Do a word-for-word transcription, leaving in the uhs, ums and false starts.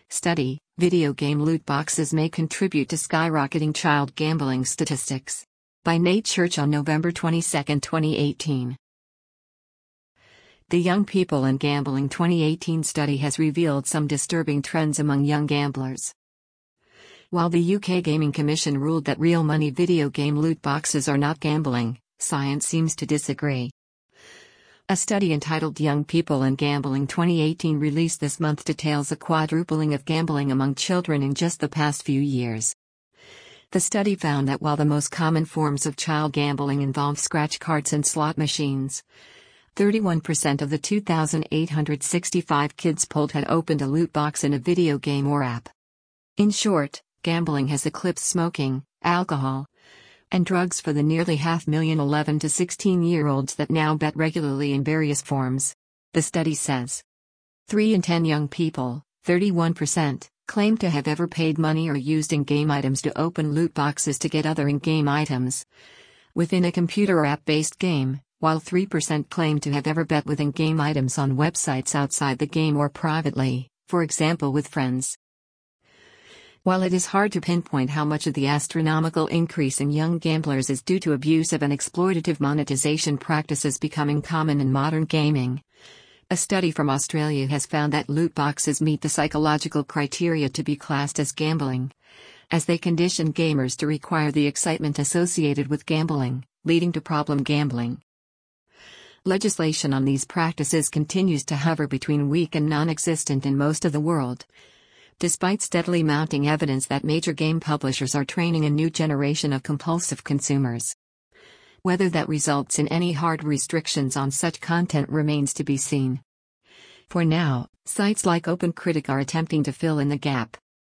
Study: Video game loot boxes may contribute to skyrocketing child gambling statistics. By Nate Church on November twenty-second, twenty eighteen. The Young People and Gambling twenty eighteen study has revealed some disturbing trends among young gamblers. While the U K Gaming Commission ruled that real money video game loot boxes are not gambling, science seems to disagree. A study entitled Young People and Gambling twenty eighteen released this month details a quadrupling of gambling among children in just the past few years. The study found that while the most common forms of child gambling involve scratch cards and slot machines, thirty-one percent of the two thousand eight hundred sixty-five kids polled had opened a loot box in a video game or app. In short, gambling has eclipsed smoking, alcohol, and drugs for the nearly half million eleven to sixteen-year-olds that now bet regularly in various forms, the study says. three in ten young people, thirty-one percent, claim to have ever paid money or used in-game items to open loot boxes to get other in-game items within a computer or app-based game, while three percent claim to have ever bet with in-game items on websites outside the game or privately, for example with friends. While it is hard to pinpoint how much of the astronomical increase in young gamblers is due to abusive and exploitative monetization practices becoming common in modern gaming, a study from Australia has found that loot boxes meet the psychological criteria to be classed as gambling, as they condition gamers to require the excitement associated with gambling, leading to problem gambling. Legislation on these practices continues to hover between weak and non-existent in most of the world, despite steadily mounting evidence that major game publishers are training a new generation of compulsive consumers. Whether that results in any hard restrictions on such content remains to be seen. For now, sites like OpenCritic are attempting to fill in the gap,